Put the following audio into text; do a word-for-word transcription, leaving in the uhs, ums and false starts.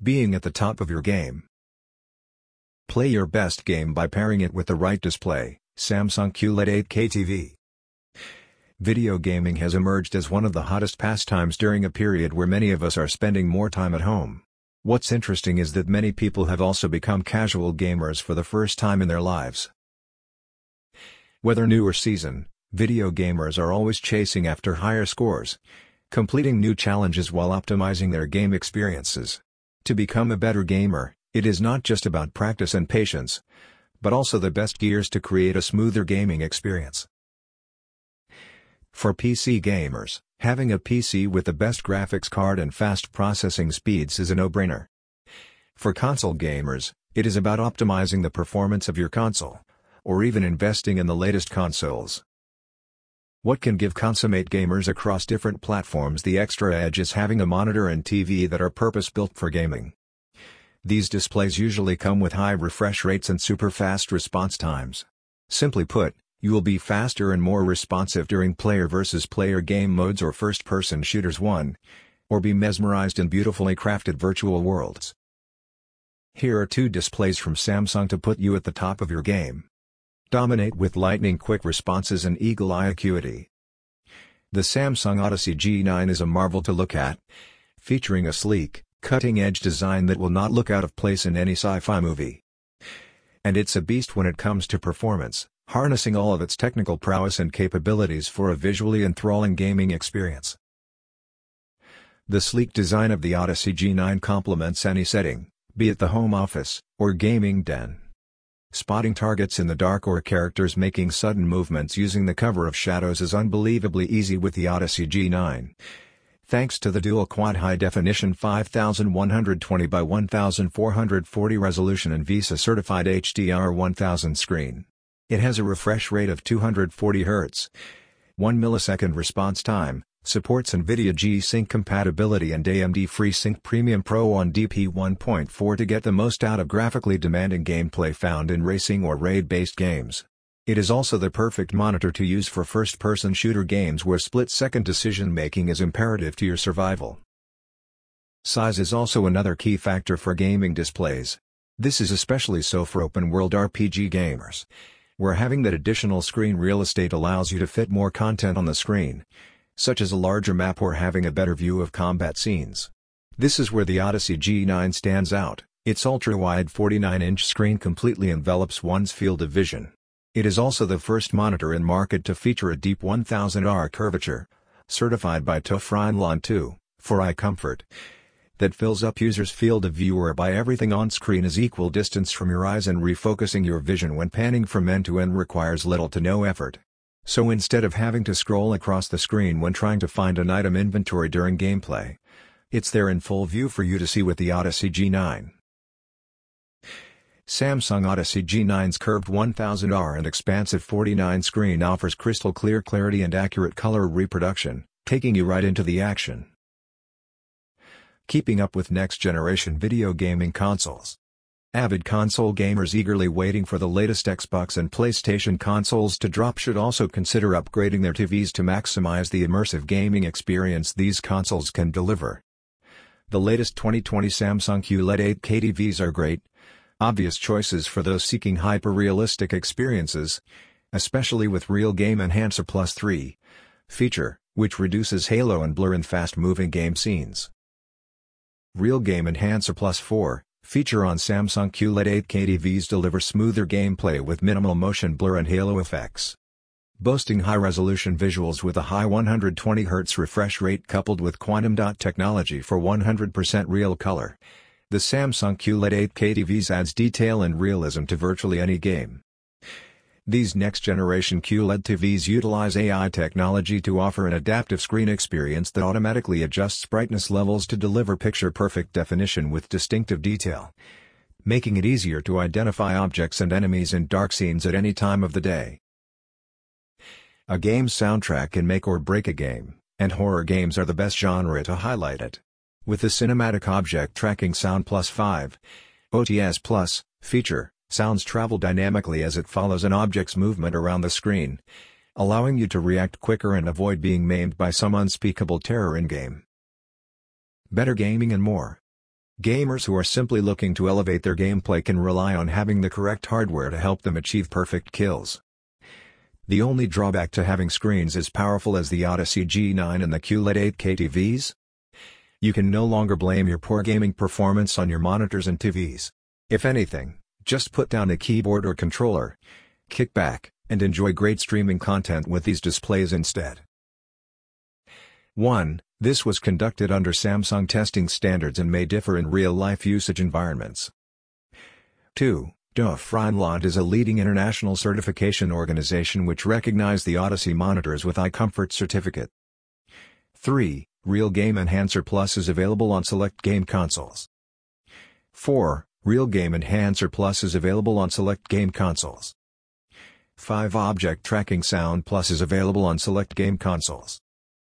Being at the top of your game. Play your best game by pairing it with the right display, Samsung Q L E D eight K T V. Video gaming has emerged as one of the hottest pastimes during a period where many of us are spending more time at home. What's interesting is that many people have also become casual gamers for the first time in their lives. Whether new or seasoned, video gamers are always chasing after higher scores, completing new challenges while optimizing their game experiences. To become a better gamer, it is not just about practice and patience, but also the best gears to create a smoother gaming experience. For P C gamers, having a P C with the best graphics card and fast processing speeds is a no-brainer. For console gamers, it is about optimizing the performance of your console, or even investing in the latest consoles. What can give consummate gamers across different platforms the extra edge is having a monitor and T V that are purpose-built for gaming. These displays usually come with high refresh rates and super fast response times. Simply put, you will be faster and more responsive during player versus player game modes or first-person shooters one, or be mesmerized in beautifully crafted virtual worlds. Here are two displays from Samsung to put you at the top of your game. Dominate with lightning-quick responses and eagle-eye acuity. The Samsung Odyssey G nine is a marvel to look at, featuring a sleek, cutting-edge design that will not look out of place in any sci-fi movie. And it's a beast when it comes to performance, harnessing all of its technical prowess and capabilities for a visually enthralling gaming experience. The sleek design of the Odyssey G nine complements any setting, be it the home office, or gaming den. Spotting targets in the dark or characters making sudden movements using the cover of shadows is unbelievably easy with the Odyssey G nine. Thanks to the dual quad high-definition fifty-one twenty by fourteen forty resolution and VESA certified H D R one thousand screen. It has a refresh rate of two hundred forty hertz, one millisecond response time, supports NVIDIA G-Sync compatibility and A M D FreeSync Premium Pro on D P I one point four to get the most out of graphically demanding gameplay found in racing or raid-based games. It is also the perfect monitor to use for first-person shooter games where split-second decision-making is imperative to your survival. Size is also another key factor for gaming displays. This is especially so for open-world R P G gamers, where having that additional screen real estate allows you to fit more content on the screen, such as a larger map or having a better view of combat scenes. This is where the Odyssey G nine stands out. Its ultra-wide forty-nine inch screen completely envelops one's field of vision. It is also the first monitor in market to feature a deep one thousand R curvature, certified by TOF Rheinland two, for eye comfort, that fills up users' field of view whereby everything on screen is equal distance from your eyes and refocusing your vision when panning from end to end requires little to no effort. So instead of having to scroll across the screen when trying to find an item inventory during gameplay, it's there in full view for you to see with the Odyssey G nine. Samsung Odyssey G nine's curved one thousand R and expansive forty-nine screen offers crystal clear clarity and accurate color reproduction, taking you right into the action. Keeping up with next-generation video gaming consoles. Avid console gamers eagerly waiting for the latest Xbox and PlayStation consoles to drop should also consider upgrading their T Vs to maximize the immersive gaming experience these consoles can deliver. The latest twenty twenty Samsung Q L E D eight K T Vs are great, obvious choices for those seeking hyper-realistic experiences, especially with Real Game Enhancer Plus three feature, which reduces halo and blur in fast-moving game scenes. Real Game Enhancer Plus four feature on Samsung Q L E D eight K T Vs deliver smoother gameplay with minimal motion blur and halo effects. Boasting high-resolution visuals with a high one hundred twenty hertz refresh rate coupled with quantum dot technology for one hundred percent real color, the Samsung Q L E D eight K T Vs adds detail and realism to virtually any game. These next-generation Q L E D T Vs utilize A I technology to offer an adaptive screen experience that automatically adjusts brightness levels to deliver picture-perfect definition with distinctive detail, making it easier to identify objects and enemies in dark scenes at any time of the day. A game's soundtrack can make or break a game, and horror games are the best genre to highlight it. With the Cinematic Object Tracking Sound Plus five, O T S Plus, feature, sounds travel dynamically as it follows an object's movement around the screen, allowing you to react quicker and avoid being maimed by some unspeakable terror in-game. Better gaming and more. Gamers who are simply looking to elevate their gameplay can rely on having the correct hardware to help them achieve perfect kills. The only drawback to having screens as powerful as the Odyssey G nine and the Q L E D eight K T Vs? You can no longer blame your poor gaming performance on your monitors and T Vs. If anything, just put down a keyboard or controller, kick back, and enjoy great streaming content with these displays instead. one. This was conducted under Samsung testing standards and may differ in real-life usage environments. two. Dofreinland is a leading international certification organization which recognizes the Odyssey monitors with iComfort certificate. three. Real Game Enhancer Plus is available on select game consoles. four. Real Game Enhancer Plus is available on select game consoles. five. Object Tracking Sound Plus is available on select game consoles.